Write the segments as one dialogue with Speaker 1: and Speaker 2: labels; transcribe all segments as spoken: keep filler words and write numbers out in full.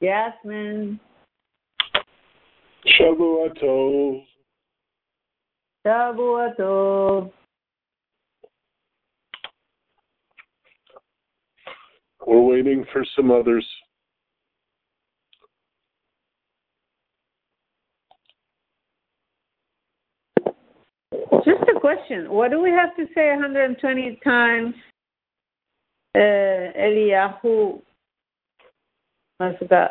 Speaker 1: Jasmine.
Speaker 2: Shavua Tov.
Speaker 1: Shavua Tov.
Speaker 2: We're waiting for some others.
Speaker 1: Just a question. What do we have to say one hundred twenty times? Uh, Eliyahu. I forgot.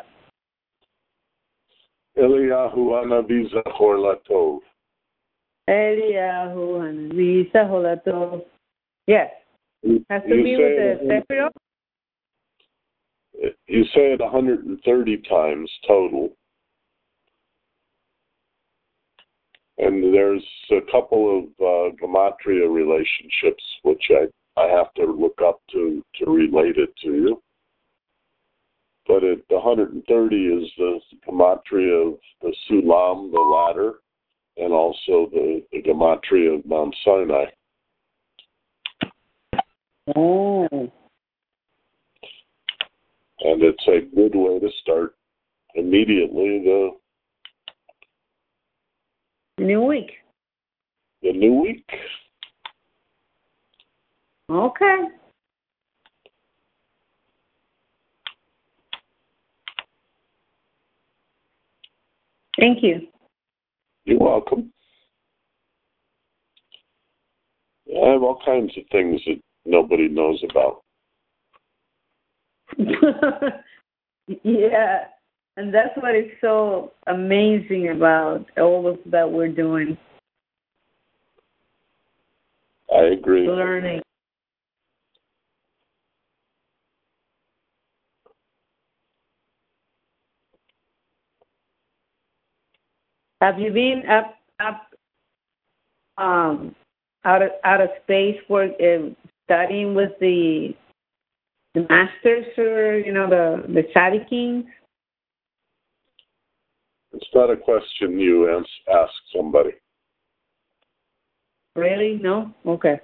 Speaker 2: Eliyahu Hanavi Zachor Latov.
Speaker 1: Eliyahu Hanavi Zachor Latov. Yes. Has to
Speaker 2: You
Speaker 1: be
Speaker 2: say
Speaker 1: with the Sephirot?
Speaker 2: You say it one hundred thirty times total. And there's a couple of uh, gematria relationships which I, I have to look up to, to relate it to you. But at one hundred thirty is the gematria of the Sulam, the ladder, and also the, the gematria of Mount Sinai.
Speaker 1: Oh.
Speaker 2: And it's a good way to start immediately the
Speaker 1: New week.
Speaker 2: the new week.
Speaker 1: Okay. Thank you.
Speaker 2: You're welcome. I have all kinds of things that nobody knows about.
Speaker 1: Yeah, and that's what is so amazing about all of that we're doing.
Speaker 2: I agree.
Speaker 1: Learning. Have you been up up um out of out of space for uh, studying with the the masters or you know the the tzaddikim?
Speaker 2: It's not a question you ans- ask somebody.
Speaker 1: Really? No? Okay.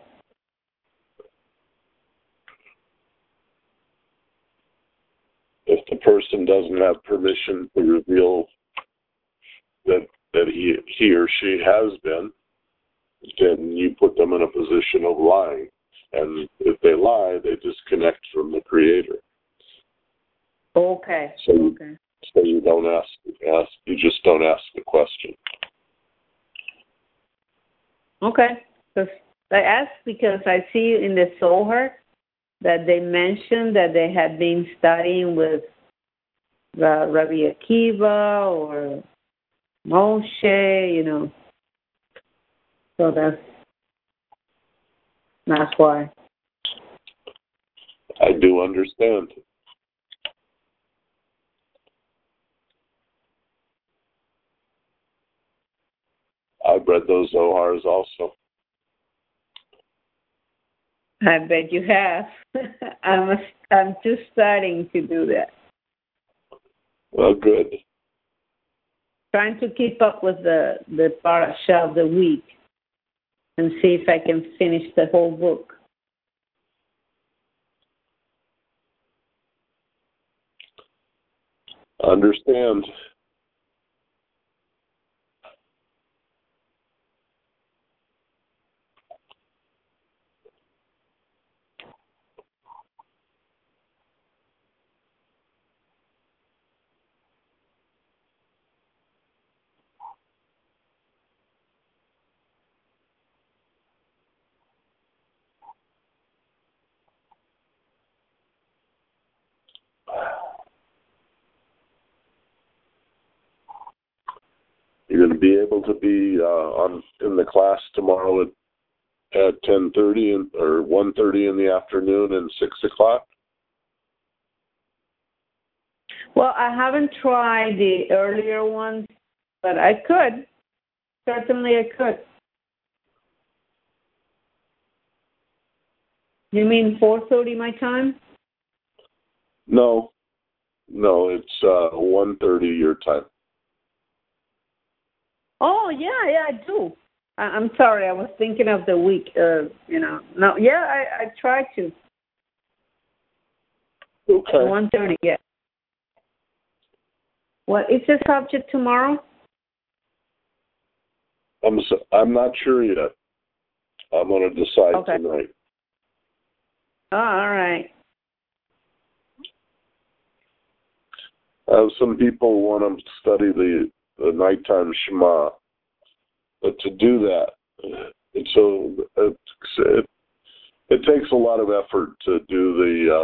Speaker 2: If the person doesn't have permission to reveal that that he he or she has been, then you put them in a position of lying. And if they lie, they disconnect from the Creator.
Speaker 1: Okay.
Speaker 2: So,
Speaker 1: okay.
Speaker 2: so you don't ask, ask. You just don't ask the question.
Speaker 1: Okay. So I asked because I see in the Zohar that they mentioned that they had been studying with uh, Rabbi Akiva or Moshe, you know. So that's that's why.
Speaker 2: I do understand. I've read those Zohars also.
Speaker 1: I bet you have. I'm a, I'm just starting to do that.
Speaker 2: Well, good.
Speaker 1: Trying to keep up with the the parasha of the week and see if I can finish the whole book.
Speaker 2: Understand. You're going to be able to be uh, on in the class tomorrow at at ten thirty or one thirty in the afternoon and six o'clock.
Speaker 1: Well, I haven't tried the earlier ones, but I could. Certainly, I could. You mean four thirty my time?
Speaker 2: No, no, it's uh, one thirty your time.
Speaker 1: Oh yeah, yeah, I do. I, I'm sorry, I was thinking of the week. Uh, you know, no, yeah, I, I try to.
Speaker 2: Okay.
Speaker 1: One thirty, yeah. What is the subject tomorrow?
Speaker 2: I'm so, I'm not sure yet. I'm going to decide
Speaker 1: Okay.
Speaker 2: tonight.
Speaker 1: Oh, all right.
Speaker 2: Uh, some people want to study the, the nighttime Shema, but to do that, and so it, it, it takes a lot of effort to do the uh,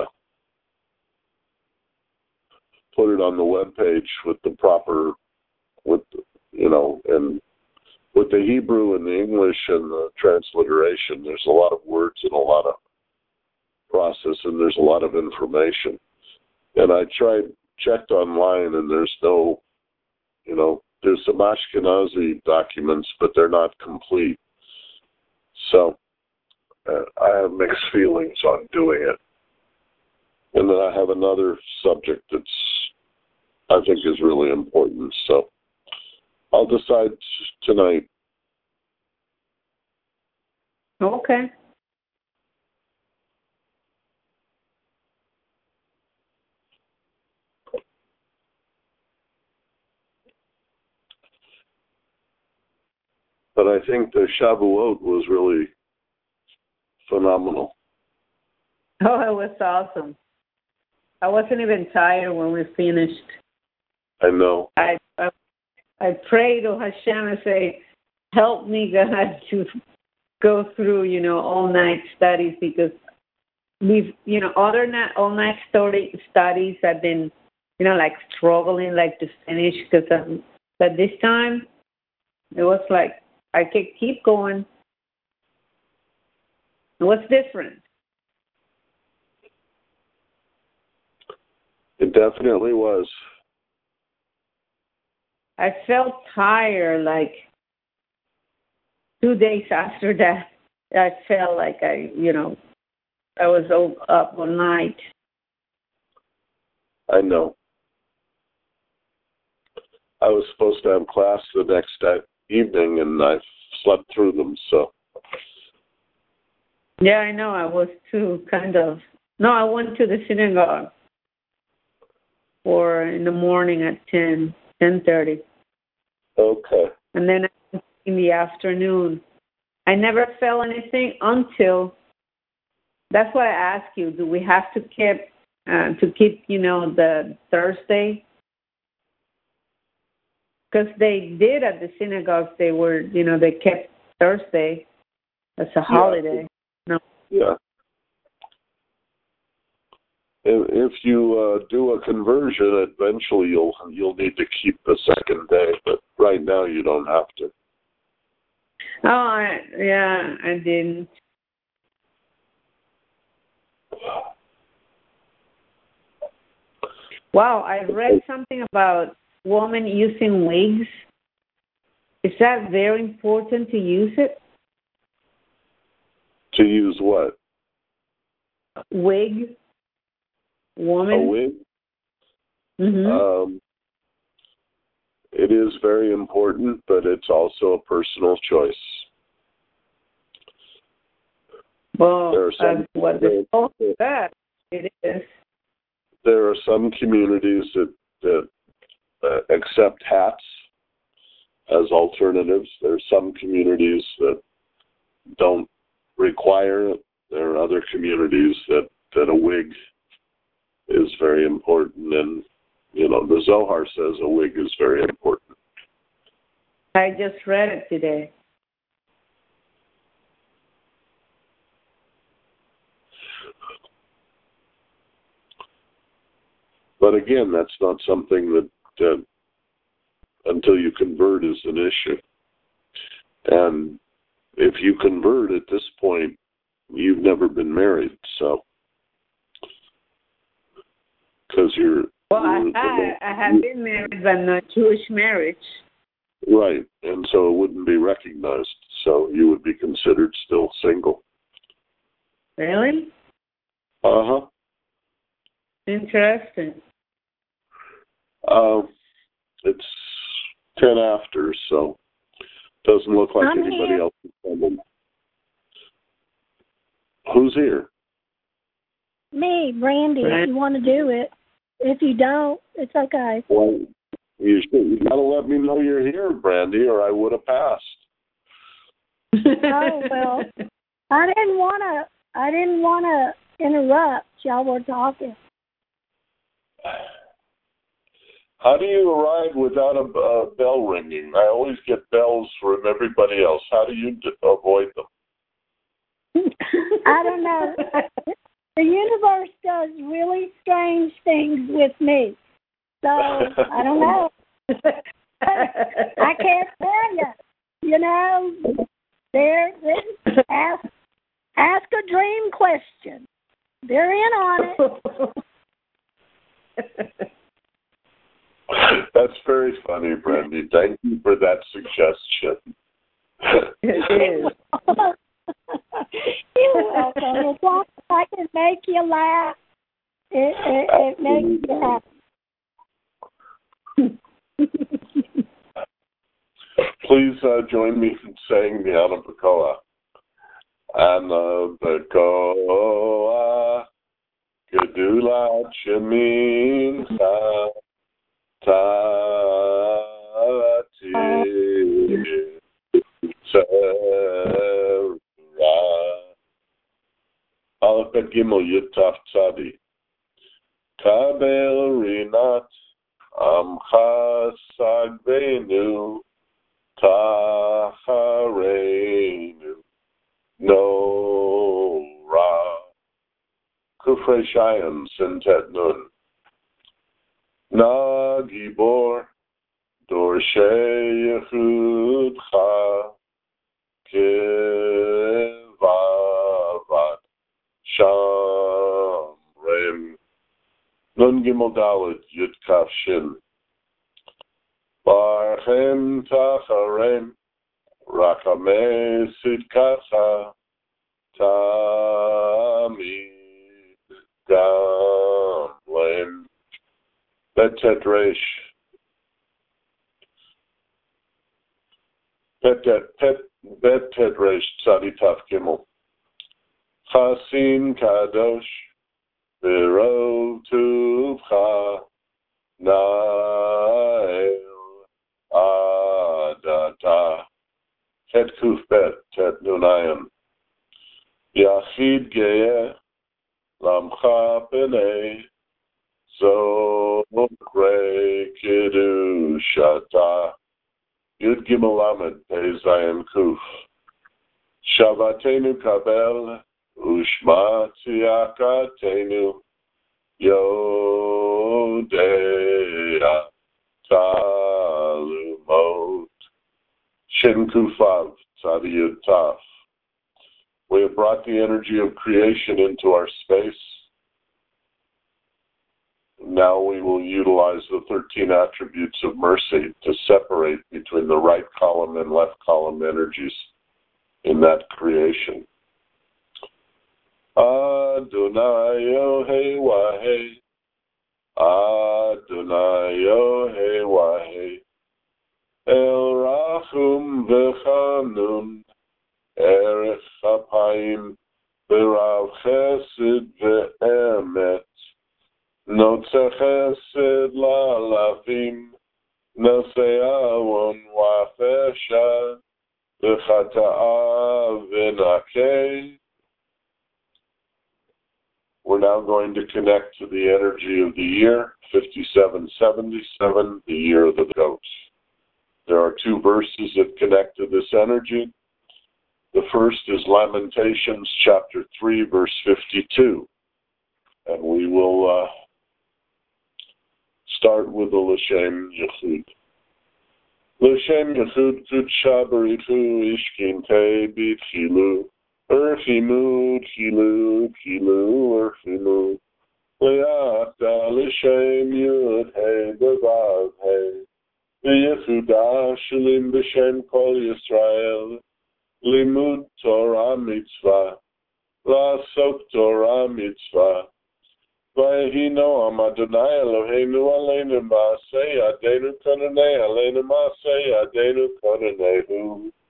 Speaker 2: put it on the web page with the proper, with you know, and with the Hebrew and the English and the transliteration. There's a lot of words and a lot of process, and there's a lot of information. And I tried, checked online, and there's no, you know, there's some Ashkenazi documents, but they're not complete. So uh, I have mixed feelings on doing it. And then I have another subject that's, I think, is really important. So I'll decide tonight.
Speaker 1: Okay.
Speaker 2: But I think the Shavuot was really phenomenal.
Speaker 1: Oh, it was awesome. I wasn't even tired when we finished.
Speaker 2: I know.
Speaker 1: I I, I prayed to Hashem and say, help me, God, to go through, you know, all night studies, because we've, you know, other night, all night story studies have been, you know, like struggling, like to finish, because um, but this time it was like I could keep going. It was different.
Speaker 2: It definitely was.
Speaker 1: I felt tired, like two days after that. I felt like I, you know, I was up all night.
Speaker 2: I know. I was supposed to have class the next evening, and I slept through them, so.
Speaker 1: Yeah, I know. I was too, kind of. No, I went to the synagogue for in the morning at ten, ten thirty.
Speaker 2: Okay.
Speaker 1: And then in the afternoon. I never felt anything until, that's why I asked you, do we have to keep, uh, to keep, you know, the Thursday? Because they did at the synagogues, they were, you know, they kept Thursday as a holiday.
Speaker 2: Yeah.
Speaker 1: No.
Speaker 2: Yeah. If, if you uh, do a conversion, eventually you'll you'll need to keep the second day, but right now you don't have to.
Speaker 1: Oh, I, yeah, I didn't. Wow, I read something about women using wigs. Is that very important to use it?
Speaker 2: To use what?
Speaker 1: Wig. Woman.
Speaker 2: A wig?
Speaker 1: Mm-hmm.
Speaker 2: Um, it is very important, but it's also a personal choice.
Speaker 1: Well,
Speaker 2: there are some,
Speaker 1: uh, what the oh, that it is.
Speaker 2: There are some communities that, that uh, accept hats as alternatives. There are some communities that don't require it. There are other communities that, that a wig is very important, and you know the Zohar says a wig is very important.
Speaker 1: I just read it today.
Speaker 2: But again, that's not something that, that until you convert is an issue. And if you convert at this point, you've never been married, so because you're
Speaker 1: well,
Speaker 2: you're,
Speaker 1: I had, I had been married, but not Jewish marriage.
Speaker 2: Right, and so it wouldn't be recognized, so you would be considered still single.
Speaker 1: Really?
Speaker 2: Uh-huh.
Speaker 1: Interesting.
Speaker 2: Uh, it's ten after, so doesn't look like
Speaker 3: I'm
Speaker 2: anybody
Speaker 3: here.
Speaker 2: else is coming. Who's here?
Speaker 3: Me, Brandy,
Speaker 1: Brandy.
Speaker 3: if you want to do it. If you don't, it's okay.
Speaker 2: Why, You should, you gotta let me know you're here, Brandy, or I would have passed.
Speaker 3: Oh well, I didn't want to. I didn't want to interrupt. Y'all were talking.
Speaker 2: How do you arrive without a, a bell ringing? I always get bells from everybody else. How do you d- avoid them?
Speaker 3: I don't know. The universe does really strange things with me. So, I don't know. I can't tell you. You know, there, there ask, ask a dream question. They're in on it.
Speaker 2: That's very funny, Brandy. Thank you for that suggestion.
Speaker 1: It is.
Speaker 3: You're welcome. As long as I can make you laugh, it, it, it makes you happy.
Speaker 2: Please uh, join me in saying the Anabacoa. Anabacoa, Gedula Chemincha, Tati, Sarah, Aleph Bet Gimel Yud Taf Tzadi, Kabel Rinat, Amcha Sagbenu, Tachareinu, No Ra, Kufrei Shayim Sintet Nun, Na Gibor, Dorshei Yechudcha, Kevavat, Shamrem, Nun Gimel Dalet Yud Kaf Shin, Barchem Tacharem, Rakame Sidkacha, Tamid Gamlem, Betet Resh, Betet Pet Betet Resh Tzadi Taf Gimel, Chasin Kadosh, Virov Tuvcha, Nael Adata, Het Kuf Bet, Tet Nunayim, Yachid Geye, Lamcha Penei, Zokre Kiddushata, Yud Gimel Lamed, Pei Zayin Kuf, Shavatenu Kabel, Ushma Tziyakatenu, Yodea Talumot, Shin Kufav, Tzadi Yud Taf. We have brought the energy of creation into our space. Now we will utilize the thirteen attributes of mercy to separate between the right column and left column energies in that creation. Adonai Yohei Wahei, Adonai Yohei Wahei, El Rachum V'Chanun, Erech Chapayim, B'Rav Chesed V'Emet, Notze Chesed La'alafim, Nosei Awon Wa'Fesha, V'Chata'a V'Nakei. We're now going to connect to the energy of the year, fifty-seven seventy-seven, the year of the goat. There are two verses that connect to this energy. The first is Lamentations chapter three, verse fifty-two. And we will uh, start with the L'Shem Yechud. L'Shem Yechud Kudsha Baritu Ishkin Te B'Tchilu Erchimu Tchilu Tchilu Erchimu Le'ata L'Shem Yud Hei B'Vav Hei V'Yechuda Shalim B'Shem Kol Yisrael Limud Torah Mitzvah La'asok Torah Mitzvah V'yehi Noam Adonai Eloheinu Aleinu Ma'aseh Yadeinu Kononei Aleinu Ma'aseh Yadeinu Kononehu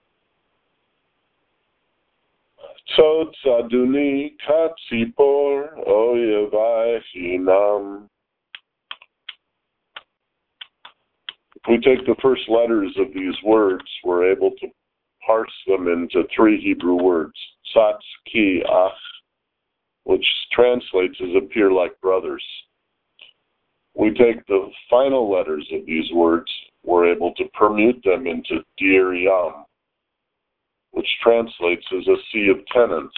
Speaker 2: Tzod Tzaduni Katzipor Oyevai Chinam we take the first letters of these words, we're able to parse them into three Hebrew words, Satz, Ki, Ach, which translates as appear like brothers. We take the final letters of these words, we're able to permute them into Dir Yam, which translates as a sea of tenants.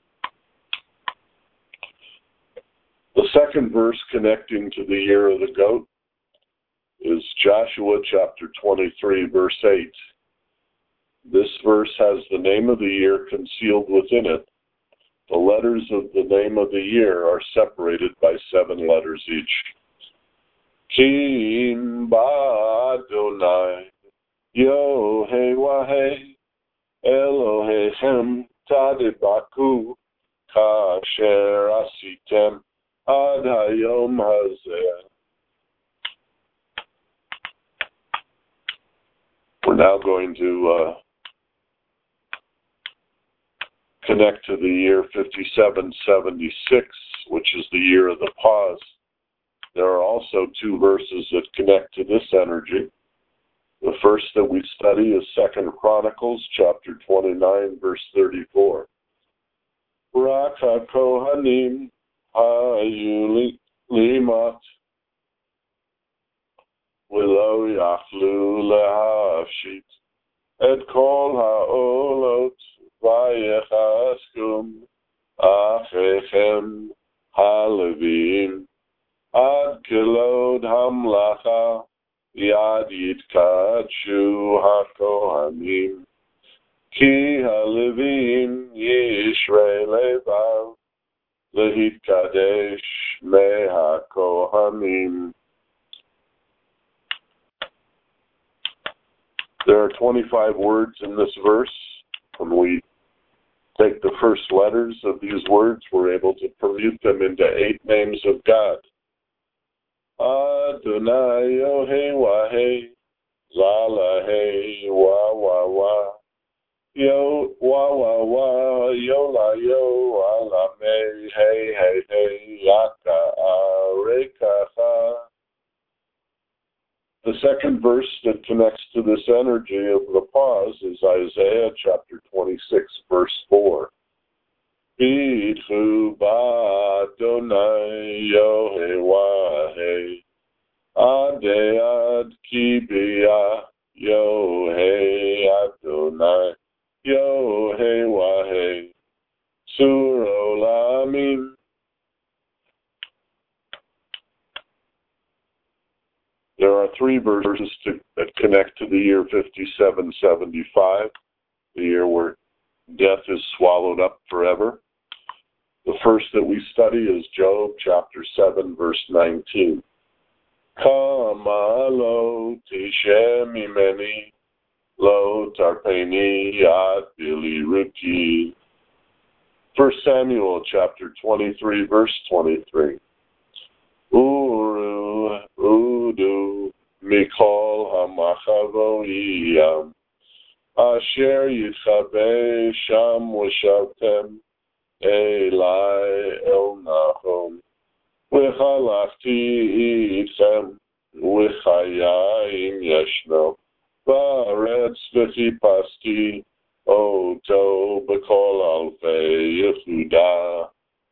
Speaker 2: The second verse connecting to the year of the goat is Joshua chapter twenty-three, verse eight. This verse has the name of the year concealed within it. The letters of the name of the year are separated by seven letters each. Kim ba Adonai Yohei Elohechem Tadibaku Kasher Asitem Ad Hayom Hazeh. We're now going to uh, connect to the year fifty-seven seventy-six, which is the year of the pause. There are also two verses that connect to this energy. The first that we study is Second Chronicles, chapter twenty-nine, verse thirty-four. Rak ha-kohanim hayu limat v'lo yachlu lehafshit et kol ha'olot vayechaskum achechem halevim ad kilod hamlacha yad yitkadshu hakohanim ki halevim yishrei levav lehitkadesh mehakohanim. There are twenty-five words in this verse. When we take the first letters of these words, we're able to permute them into eight names of God. Adonai Yohei Wahei Zalahei Wa Wa Wa Yo Wa Wa Wa Yo La Yo Alame Hey Hey Hey Yaka Arekacha. The second verse that connects to this energy of the pause is Isaiah chapter twenty-six, verse four. Bidchu ba'Adonai Yohei Wahei Adei Ad Kibiyah Yohei Adonai Yohei Wahei Sur Olamim. There are three verses to, that connect to the year fifty-seven seventy-five, the year where death is swallowed up forever. The first that we study is Job chapter seven, verse nineteen. Kama lo tishem imeni lo tarpeni ad bili ruki. First Samuel chapter twenty-three, verse twenty-three. Uru udu mikol hamachavoyam asher yitchabe sham v'shavtem elai el nachom v'chalachti itchem v'chayayim yeshno v'aretz v'chipasti oto b'kol alfei Yehuda.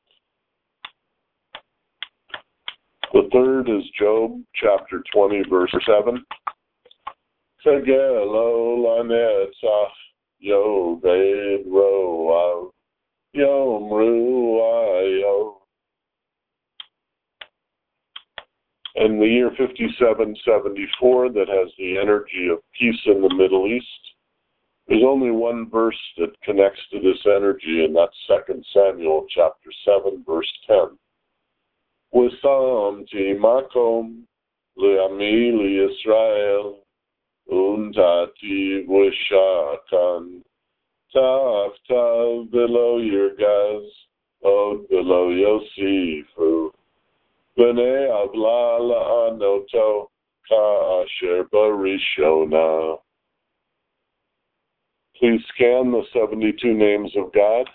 Speaker 2: The third is Job chapter twenty, verse seven. Tegelo lanetzach yoved roav yomru ayo. In the year fifty-seven seventy-four, that has the energy of peace in the Middle East, there's only one verse that connects to this energy, and that's Second Samuel chapter seven, verse ten. Wisamti makom le'ami li'Yisrael untati v'shakan taftav below Yirgaz od below Yosifu b'nei avla la'anoto ka'asher barishona. Please scan the seventy-two names of God.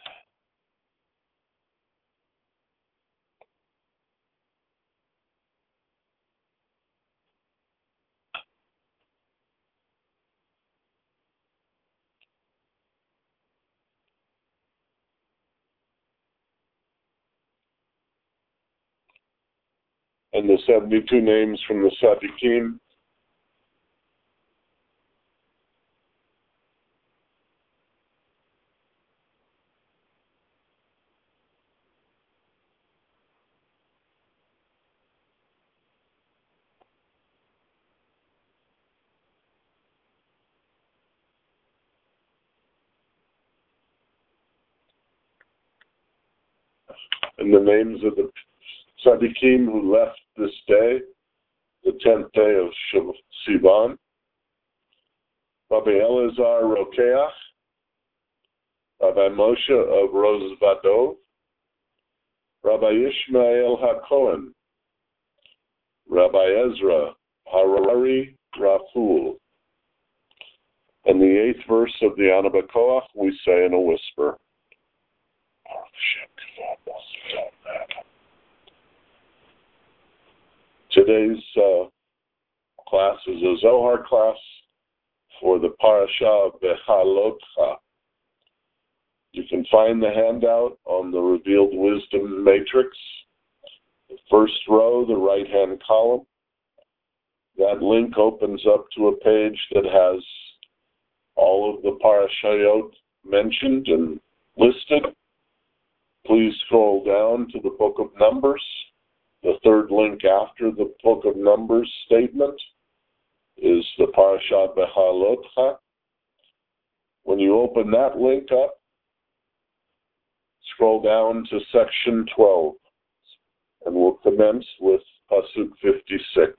Speaker 2: and the seventy-two names from the Tzaddikim. And the names of the Tzaddikim who left this day, the tenth day of Sivan: Rabbi Elazar Rokeach, Rabbi Moshe of Rozvadov, Rabbi Ishmael HaKohen, Rabbi Ezra Harari Raful. And the eighth verse of the Ana B'Koach we say in a whisper. Today's uh, class is a Zohar class for the Parasha Bechalotcha. You can find the handout on the Revealed Wisdom Matrix. The first row, the right-hand column. That link opens up to a page that has all of the Parashayot mentioned and listed. Please scroll down to the Book of Numbers. The third link after the Book of Numbers statement is the Parashat Bechalotcha. When you open that link up, scroll down to section twelve, and we'll commence with Pasuk fifty-six.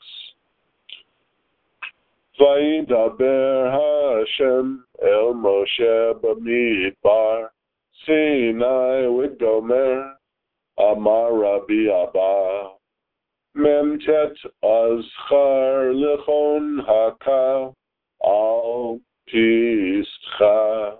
Speaker 2: Vayidaber Hashem el Moshe b'midbar Sinai v'gomer Amar Rabbi Abba Memtet Azchar Lechon Haka Al Pistcha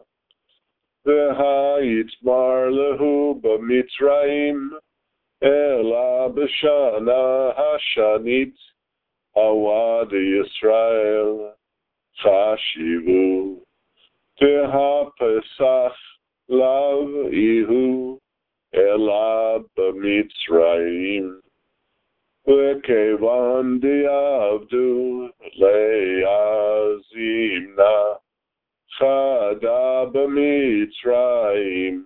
Speaker 2: V'hayitmar Lehu B'mitzrayim Ela B'shana Hashanit Awad Yisrael Chashivu Teha Pesach Lav Ihu Ela b'mitzrayim v'kevan di'avdu le'azimna chada b'mitzrayim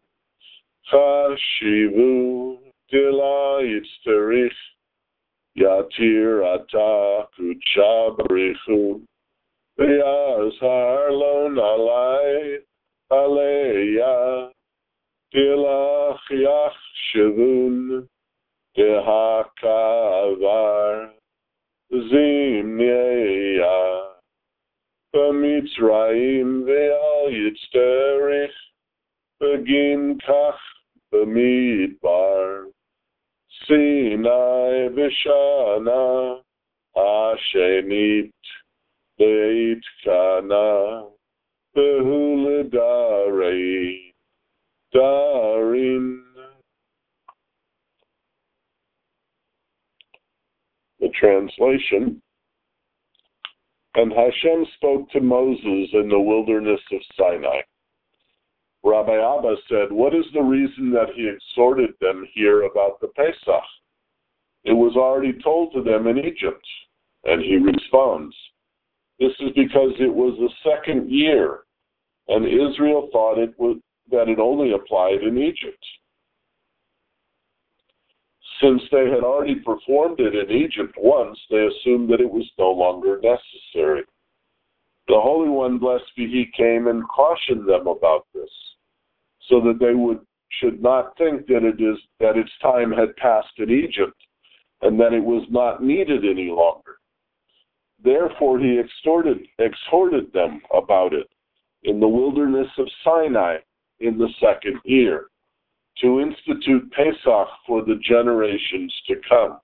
Speaker 2: chashivu dila yitzterich yatir ata kudsha b'richu v'yazhar lon alay aleya Dilach Yachshavun Dehakavar Zimneya B'mitzrayim Ve'al Yitzterich Begin Kach B'midbar Sinai V'shana Hashenit Beit Kana Behulidarei Darin. The translation. And Hashem spoke to Moses in the wilderness of Sinai. Rabbi Abba said, what is the reason that he exhorted them here about the Pesach? It was already told to them in Egypt. And he responds, this is because it was the second year, and Israel thought it was that it only applied in Egypt. Since they had already performed it in Egypt once, they assumed that it was no longer necessary. The Holy One, blessed be He, came and cautioned them about this, so that they would should not think that it is that its time had passed in Egypt, and that it was not needed any longer. Therefore, He exhorted exhorted them about it in the wilderness of Sinai, in the second year, to institute Pesach for the generations to come.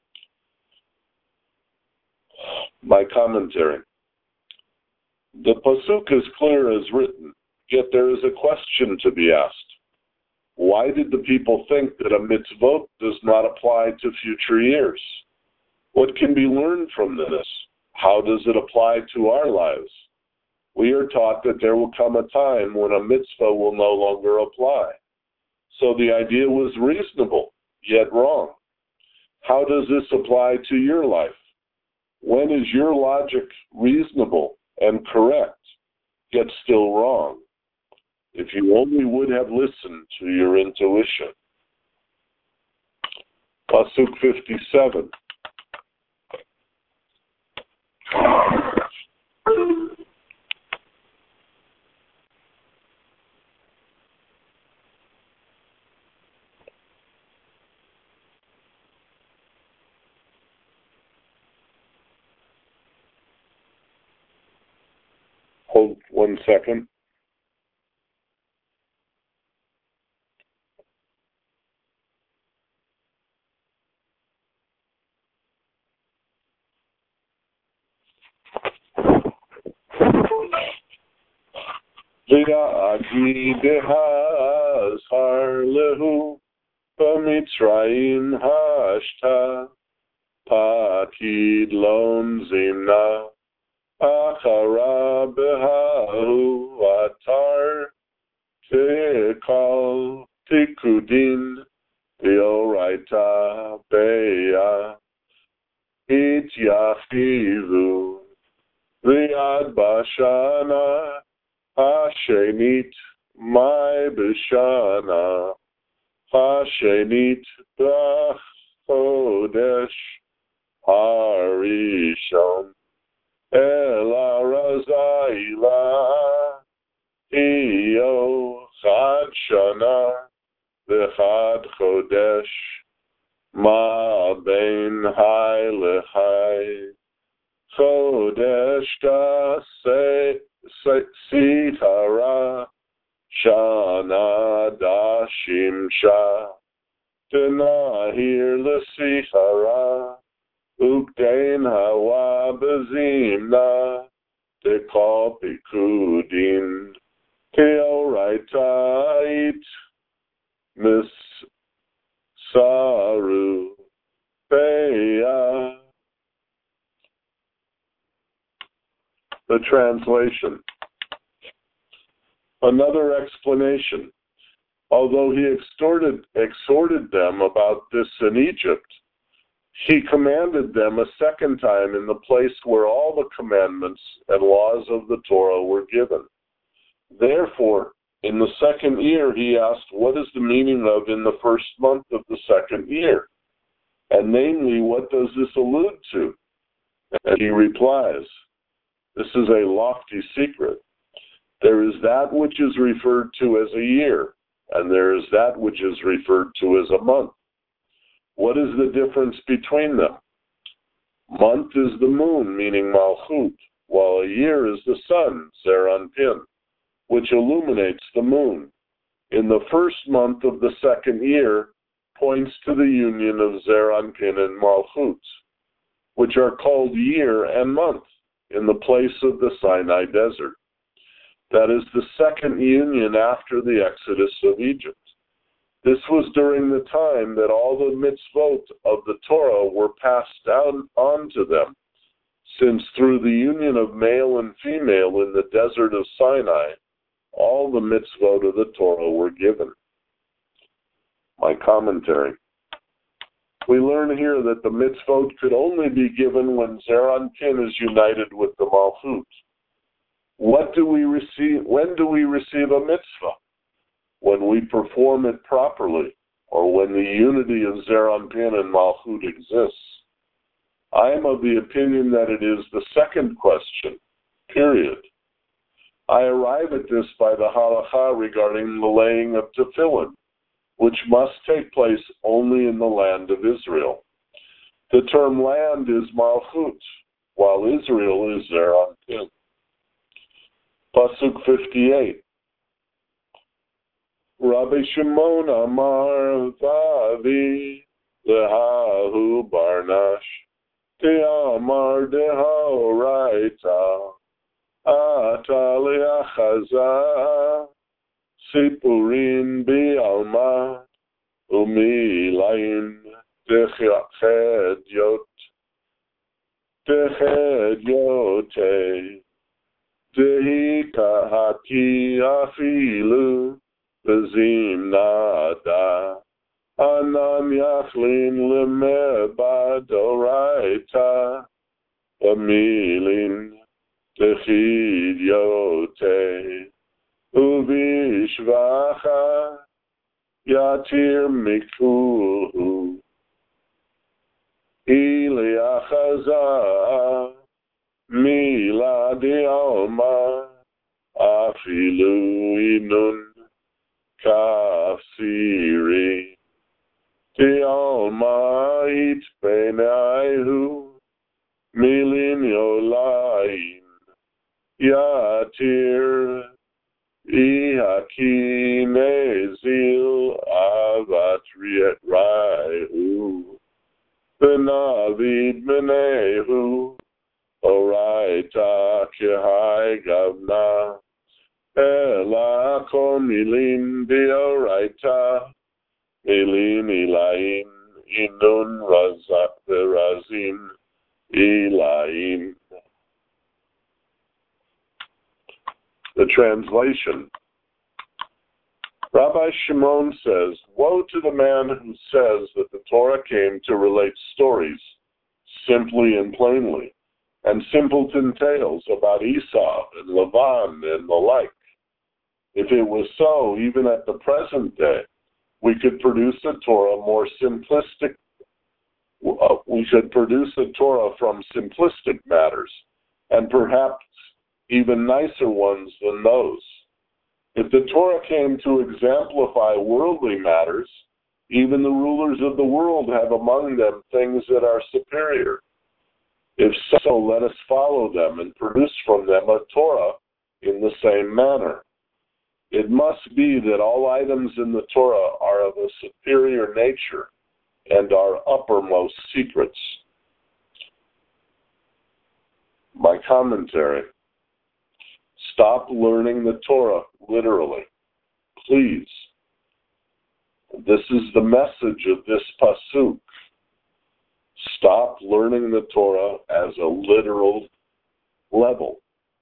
Speaker 2: My commentary. The Pasuk is clear as written, yet there is a question to be asked. Why did the people think that a mitzvot does not apply to future years? What can be learned from this? How does it apply to our lives? We are taught that there will come a time when a mitzvah will no longer apply. So the idea was reasonable, yet wrong. How does this apply to your life? When is your logic reasonable and correct, yet still wrong? If you only would have listened to your intuition. Pasuk fifty-seven. Hold one second. V'ya'agidehazhar lehu b'mitzrayim hashta pakid lon zimna achara behahu atar tekal tikudin v'oraita beya ityachivu v'yad bashana Hashenit my bishana, Hashenit b'chodesh harishon, Ela razayla, Iyo chad shana, v'chad chodesh, Ma ben hai lechai, Chodesh taseh, Sitara Shana Dashimsha Denahir Lesihara Ukdain Hawa Bezimna Dekal Pikudin Teoraitait Mis Saru Beya. The translation. Another explanation. Although he exhorted, exhorted them about this in Egypt, he commanded them a second time in the place where all the commandments and laws of the Torah were given. Therefore, in the second year, he asked, what is the meaning of in the first month of the second year? And namely, what does this allude to? And he replies, this is a lofty secret. There is that which is referred to as a year, and there is that which is referred to as a month. What is the difference between them? Month is the moon, meaning Malchut, while a year is the sun, Zeir Anpin, which illuminates the moon. In the first month of the second year points to the union of Zeir Anpin and Malchut, which are called year and month, in the place of the Sinai desert. That is the second union after the exodus of Egypt. This was during the time that all the mitzvot of the Torah were passed down on to them, since through the union of male and female in the desert of Sinai, all the mitzvot of the Torah were given. My commentary. We learn here that the mitzvot could only be given when Zeir Anpin is united with the Malchut. What do we receive? When do we receive a mitzvah? When we perform it properly, or when the unity of Zeir Anpin and Malchut exists. I am of the opinion that it is the second question, period. I arrive at this by the halakha regarding the laying of tefillin, which must take place only in the land of Israel. The term land is Malchut, while Israel is Zeir Anpin. Pasuk fifty-eight. Rabbi Shimon Amar Vavi Lehahu Barnash Te'amar Dehoraita Ata Leachaza Sipurin Bialma Umilain Dechedyot Dechedyote Dehika Haki Afilu Bezim Nada Anan yachlin lemebadoraita, Amilin techid yote, Uvishvacha yatir mikulu, Iliachaza mila de alma, Afilu inun kafsiri, De alma it benaihu, Milin yolain, Yatir, Ihakinezil, Avat raihu, Benavid menehu, Oraita kihai gavna, Ela komilin deoraita, Milin ilain, Inun razak berazin, ilain. The translation. Rabbi Shimon says, woe to the man who says that the Torah came to relate stories, simply and plainly, and simpleton tales about Esau and Laban and the like. If it was so, even at the present day, we could produce a Torah more simplistic. Uh, we should produce a Torah from simplistic matters, and perhaps even nicer ones than those. If the Torah came to exemplify worldly matters, even the rulers of the world have among them things that are superior. If so, let us follow them and produce from them a Torah in the same manner. It must be that all items in the Torah are of a superior nature and are uppermost secrets. My commentary. Stop learning the Torah literally. Please. This is the message of this pasuk. Stop learning the Torah as a literal level.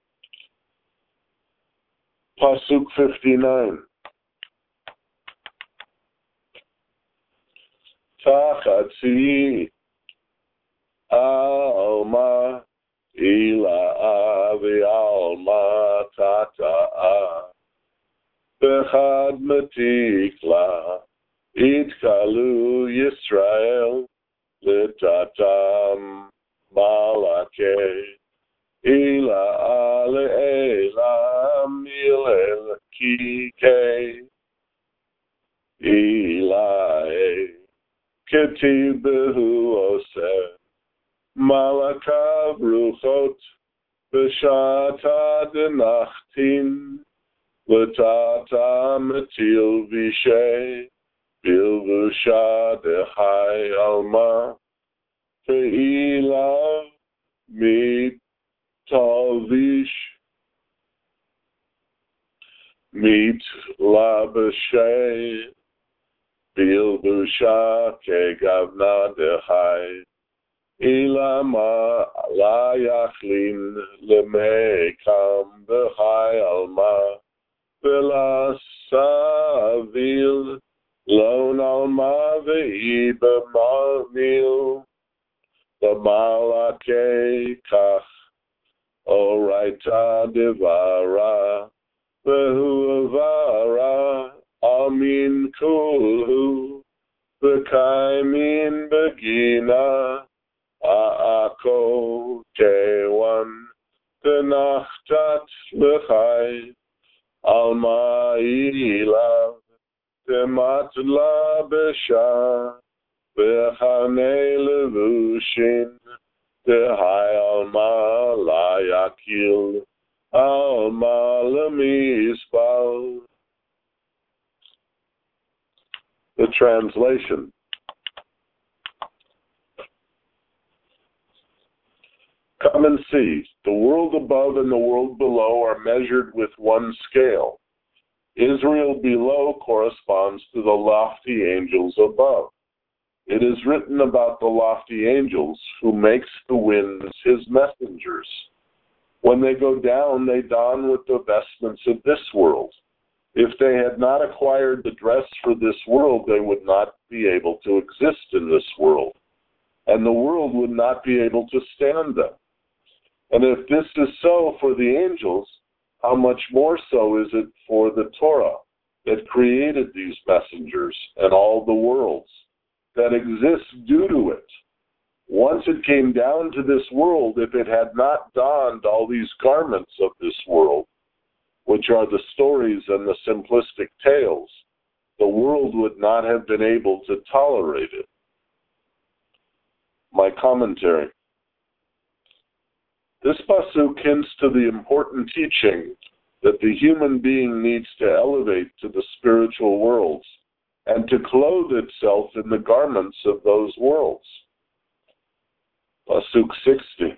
Speaker 2: Pasuk fifty-nine. Tachatzi alma ila avi alma tata'a bechad metikla itkalu Yisrael litatam malake ila ale elam ilel kike ilae ketibehu oseh malakav ruchot b'shata denachtin l'tata metil vishay bilvusha dechai alma ve'ilav mit talvish mit labashay bilvusha kegavna dechai ilama la yachlin lemekam b'chai alma v'la savil lon alma ve'i b'malmil b'malake kach oraita devara v'hu avara amin kulhu v'kaimin begina A'ako tewan tenachtat lechai alma ilav tematla besha v'chane levushin tehai alma la yakil alma lemispal. The translation. Come and see, the world above and the world below are measured with one scale. Israel below corresponds to the lofty angels above. It is written about the lofty angels, who makes the winds his messengers. When they go down, they don with the vestments of this world. If they had not acquired the dress for this world, they would not be able to exist in this world, and the world would not be able to stand them. And if this is so for the angels, how much more so is it for the Torah that created these messengers and all the worlds that exist due to it? Once it came down to this world, if it had not donned all these garments of this world, which are the stories and the simplistic tales, the world would not have been able to tolerate it. My commentary. This pasuk hints to the important teaching that the human being needs to elevate to the spiritual worlds and to clothe itself in the garments of those worlds. Pasuk sixty.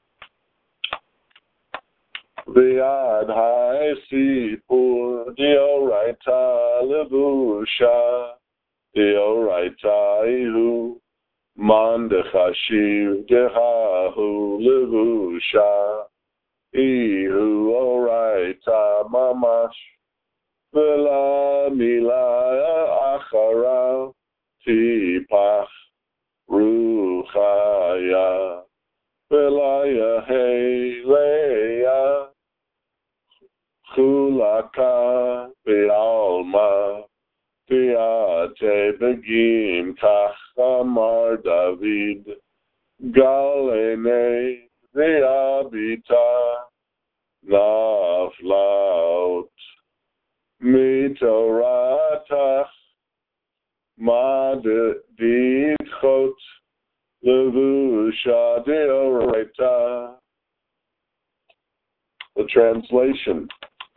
Speaker 2: V'yad ha'sipur dioraita levusha dioraita ihu man dechashiv dehahu levusha ihu oraita mamash v'la milaya achara tipach ruchaya v'la yaheleya chulaka be'alma Tiate begim kach amar David galene ve'abita naflaut mitoratach madidchot levusha deoraita. The translation.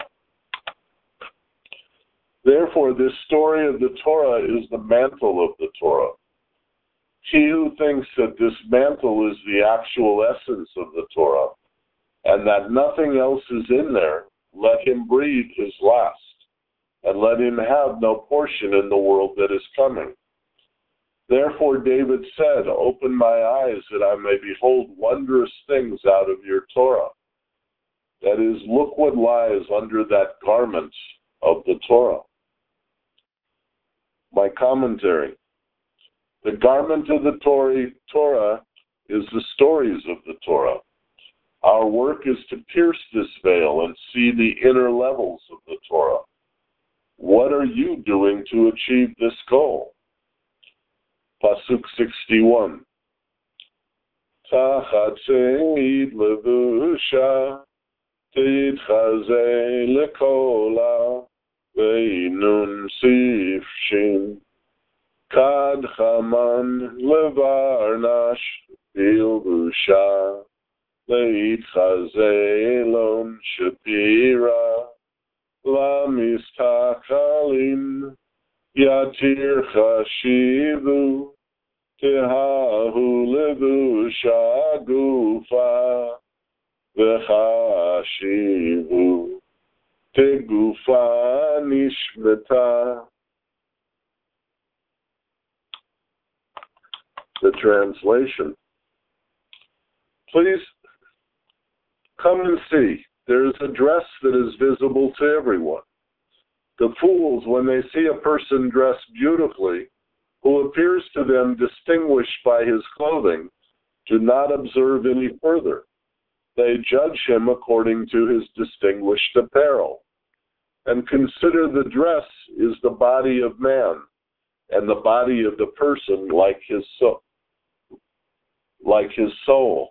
Speaker 2: Therefore, this story of the Torah is the mantle of the Torah. He who thinks that this mantle is the actual essence of the Torah, and that nothing else is in there, let him breathe his last, and let him have no portion in the world that is coming. Therefore, David said, open my eyes that I may behold wondrous things out of your Torah. That is, look what lies under that garment of the Torah. My commentary. The garment of the Torah is the stories of the Torah. Our work is to pierce this veil and see the inner levels of the Torah. What are you doing to achieve this goal? Pasuk sixty-one. Tachat seid levusha titchazeh lekola ve'inun sifshin kad chaman levarnash bilbusha leitchazeh elon shapira lamistakalin yatir chashivu tehahu levusha gufa v'chashivu tegufa nishmeta. The translation. Please come and see. There is a dress that is visible to everyone. The fools, when they see a person dressed beautifully, who appears to them distinguished by his clothing, do not observe any further. They judge him according to his distinguished apparel, and consider the dress is the body of man, and the body of the person like his soul. Like his soul.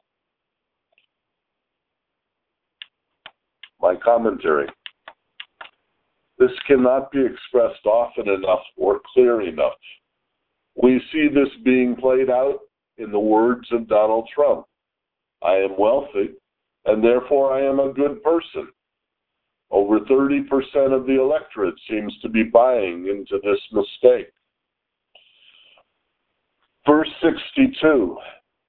Speaker 2: My commentary. This cannot be expressed often enough or clear enough. We see this being played out in the words of Donald Trump. I am wealthy, and therefore I am a good person. Over thirty percent of the electorate seems to be buying into this mistake. Verse sixty-two.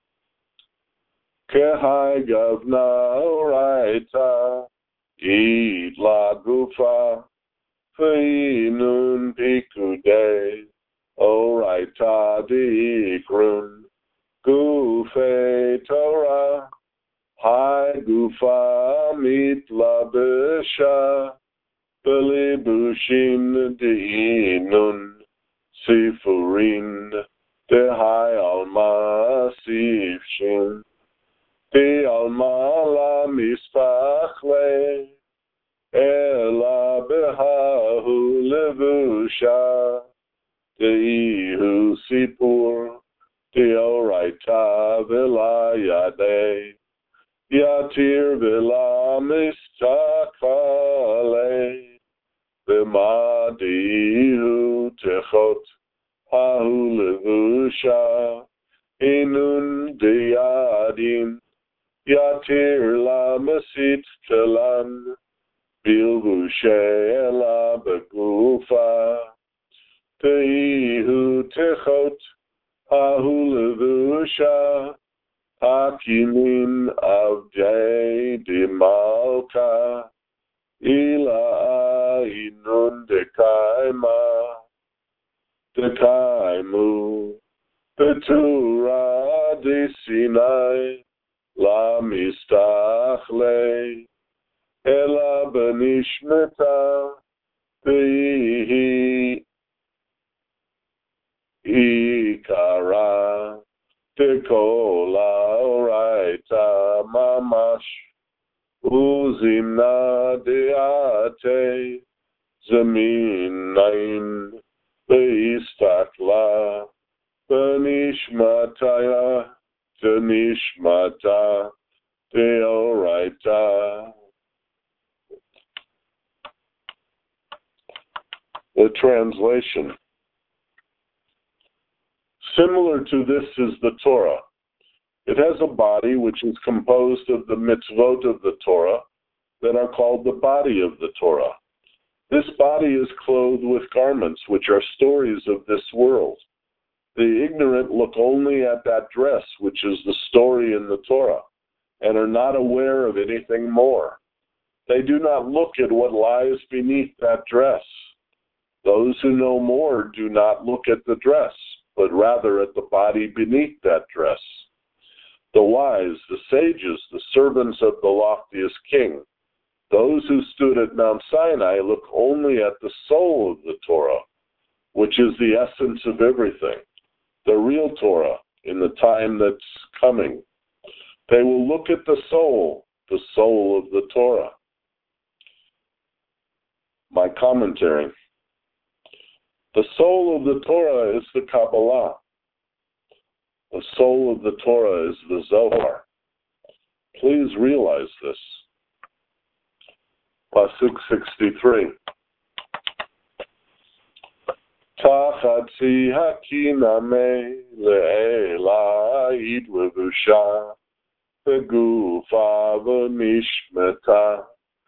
Speaker 2: Kehai gavna oraita id la gufa feinun pikude oraita dikrun gufe Torah hai gufa mitlabesha Belibushin Deinun Sifurin Dehai Alma Sifshin De Alma La Mispachle Ela Behahu Levusha Deihu Sipur Deoraita Vilayade Yatir Vila Mistakale Bimadihu Techot Hahu Levusha Inun Diadin Yatir La Mesit Kelan Bilvushe Ela Begufa Teihu Techot Hahu Levusha Hakimin Avdei Dimalka Ila Inun Dekaima Dekaimu Betura de Sinai La Mistachle Ela Benishmeta Behi Ikara Tekola Oraita Mamash Uzimna Deate Zeminain Beistakla Benishmataya Denishmata Deoraita. The translation. Similar to this is the Torah. It has a body which is composed of the mitzvot of the Torah that are called the body of the Torah. This body is clothed with garments which are stories of this world. The ignorant look only at that dress which is the story in the Torah and are not aware of anything more. They do not look at what lies beneath that dress. Those who know more do not look at the dress, but rather at the body beneath that dress. The wise, the sages, the servants of the loftiest king, those who stood at Mount Sinai look only at the soul of the Torah, which is the essence of everything, the real Torah in the time that's coming. They will look at the soul, the soul of the Torah. My commentary. The soul of the Torah is the Kabbalah. The soul of the Torah is the Zohar. Please realize this. Pasuk sixty-three. Tachatzi hakiname le'ela'id levusha begufa v'nishmata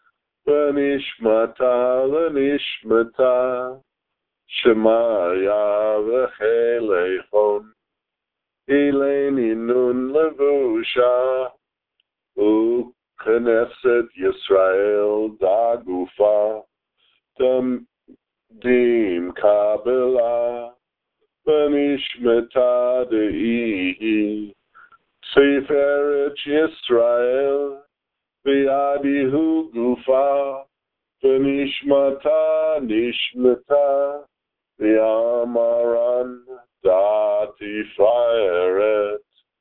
Speaker 2: v'nishmata v'nishmata Shemaya v'chelechon Ileni nun levusha U'knesset Yisrael dagufa Dam dim kabela V'nishmeta de'ihi Seferet Yisrael V'yadihu gufa V'nishmata nishmeta V'amaran dati fayeret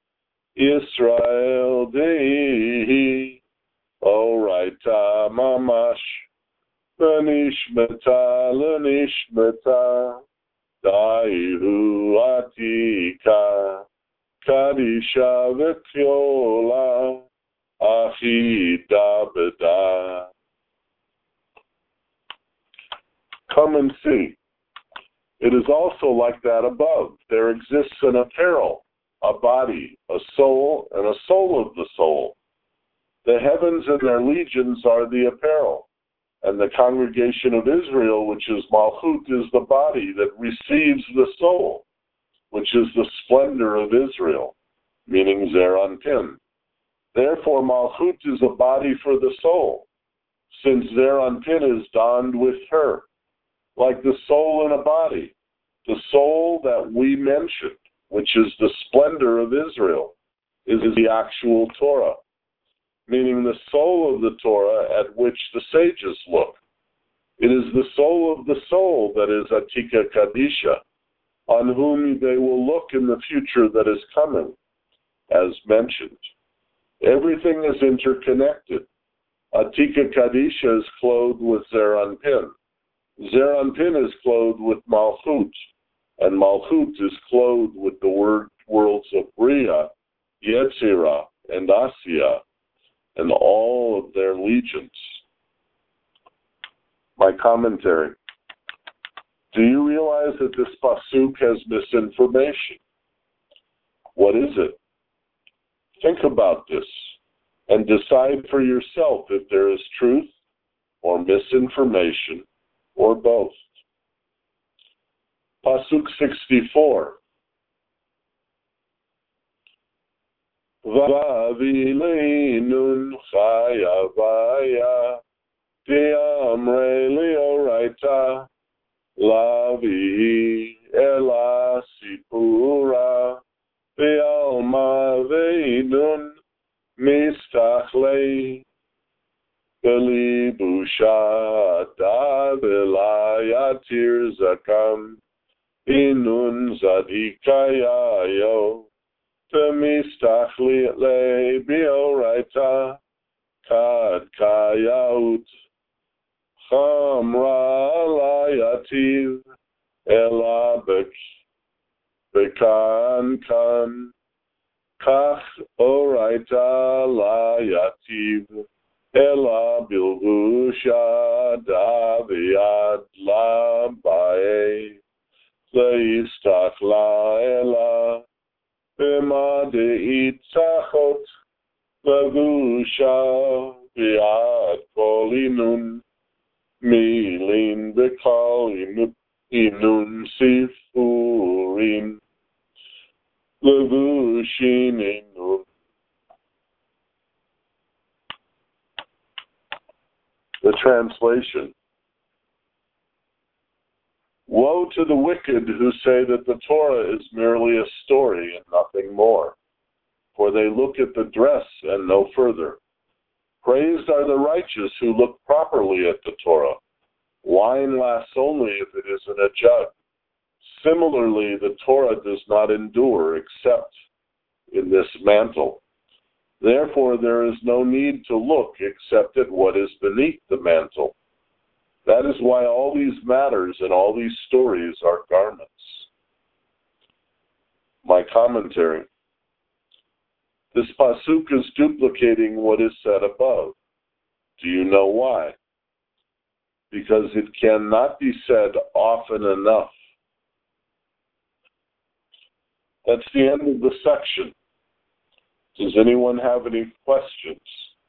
Speaker 2: Yisrael dehi Oraita mamash V'nishmeta l'nishmeta Daihu atika Kadisha v'kyola Achida b'da. Come and see. It is also like that above. There exists an apparel, a body, a soul, and a soul of the soul. The heavens and their legions are the apparel, and the congregation of Israel, which is Malchut, is the body that receives the soul, which is the splendor of Israel, meaning Zer Anpin. Therefore, Malchut is a body for the soul, since Zer Anpin is donned with her. Like the soul in a body, the soul that we mentioned, which is the splendor of Israel, is the actual Torah, meaning the soul of the Torah at which the sages look. It is the soul of the soul that is Atika Kadisha, on whom they will look in the future that is coming, as mentioned. Everything is interconnected. Atika Kadisha is clothed with Zeranpin. Zeranpin is clothed with Malchut, and Malchut is clothed with the word, worlds of Bria, Yetzirah, and Asiya, and all of their legions. My commentary. Do you realize that this pasuk has misinformation? What is it? Think about this and decide for yourself if there is truth or misinformation or both. Pasuk sixty-four. Vavileinun chayavaya diamre lioraita lavi ela sipura ve'alma ve'inun mistachlei belibusha da velayatir zakam inun zadikayayo temistachli le bioraita kad kayaut chamra layativ elabek bekan kan kach oraita layativ ela bilvusha daviad la bae leistachla ela bima deitzachot levusha biad kolinun milin bekal inun sifurin levushin inun. The translation. Woe to the wicked who say that the Torah is merely a story and nothing more, for they look at the dress and no further. Praised are the righteous who look properly at the Torah. Wine lasts only if it is in a jug. Similarly, the Torah does not endure except in this mantle. Therefore, there is no need to look except at what is beneath the mantle. That is why all these matters and all these stories are garments. My commentary. This pasuk is duplicating what is said above. Do you know why? Because it cannot be said often enough. That's the end of the section. Does anyone have any questions?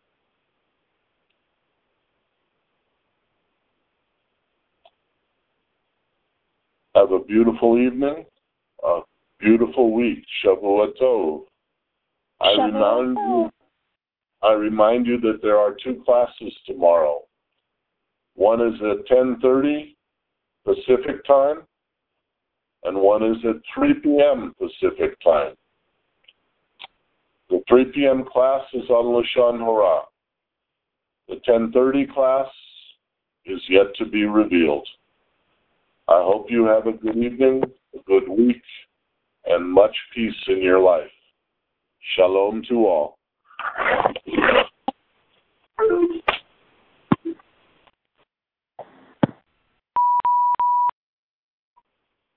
Speaker 2: Have a beautiful evening, a beautiful week. Shavua Tov. I remind you, I remind you that there are two classes tomorrow. One is at ten thirty Pacific time, and one is at three p.m. Pacific time. The three p.m. class is on Lashon Hora. The ten thirty class is yet to be revealed. I hope you have a good evening, a good week, and much peace in your life. Shalom to all.